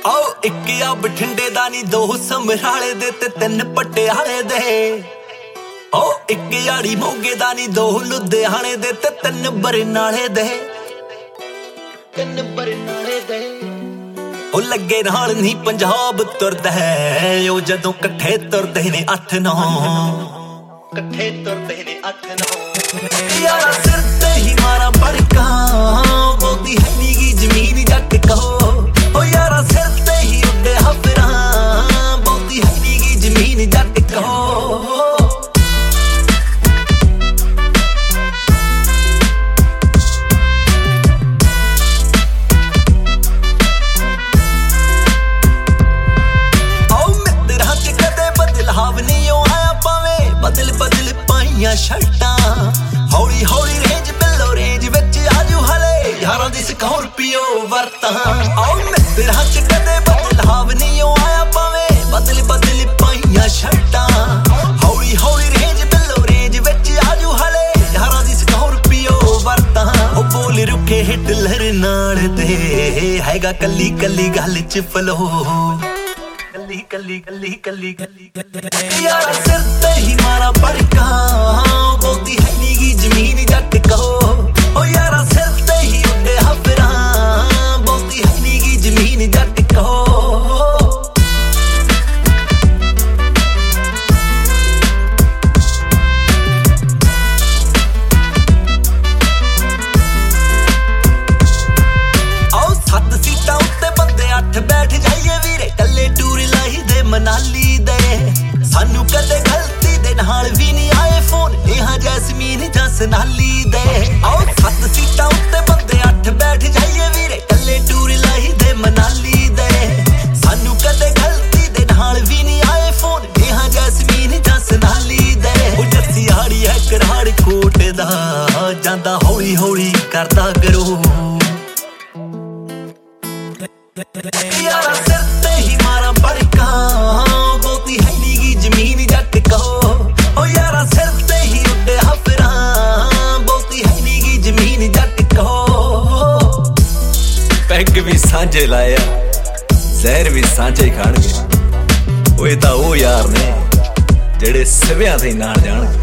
आओ एक आ बठिंडे दा नी दो समराले दे ते तीन पटियाले दे। ओ एक याड़ी मोगे दा नी दो लुधियाने दे ते तीन बरनाले दे। ओ लगे नाल नी पंजाब तुरदा है ओ जदों कट्ठे तुरदे ने 8-9 कट्ठे तुरदे ने 8-9 यारा सिर ते ही मारा बड़का बोलदी है नी की जमीन जट कहो। ओ यारा सिर ते ही उड़े हफरा बोलदी है नी की जमीन जट कहो। शर्टा हौली हौली रेंज बिलो रेंज विच आजू हले यारां दी स्कॉर्पियो वरता। आओ मित्रा च कदे बदलाव नहीं आया पावे बदल बदल पाइयां शर्टा हौली हौली रेंज बिलो रेंज विच आजू हले यारां दी स्कॉर्पियो वरता। ओ बोल रुके हिटलर नाल दे हैगा कल्ली कल्ली गल च फलो कल्ली कल्ली कल्ली कल्ली यारा सिर ते ही मारा बड़का बोलदी है नी की जमीन जट कहो। ओ यारा सिर ते ही उड़े हफरा बोलदी है नी की जमीन जट कहो। आओ 7 सीटां उत्ते बंदे 8 बैठ जाइए वीरे कल्ले टूर मनाली दे सानू कदे गलती दे नाल भी नहीं आए फोन नेहा जैसमीन जां सनाली दे। आओ 7 सीटां उत्ते बंदे 8 बैठ जाइए वीरे कल्ले टूर लाई दे मनाली दे सानू कदे गलती दे नाल भी नहीं आए फोन नेहा जैसमीन जां सनाली दे। ओ जस्सी हाड़ी है कराड़ कोट दा जांदा हौली हौली करदा करो यारा सिर ते ही मारा बड़का बोलदी है नी की जमीन जट कहो। ओ यारा सिर ते ही उड़े हफरा बोलदी है नी की जमीन जट कहो। पैग भी सांझे लाया जहर भी सांझे खाणगे ओए तां ओ यार ने जेड़े सिवियां ते नाल जाणगे।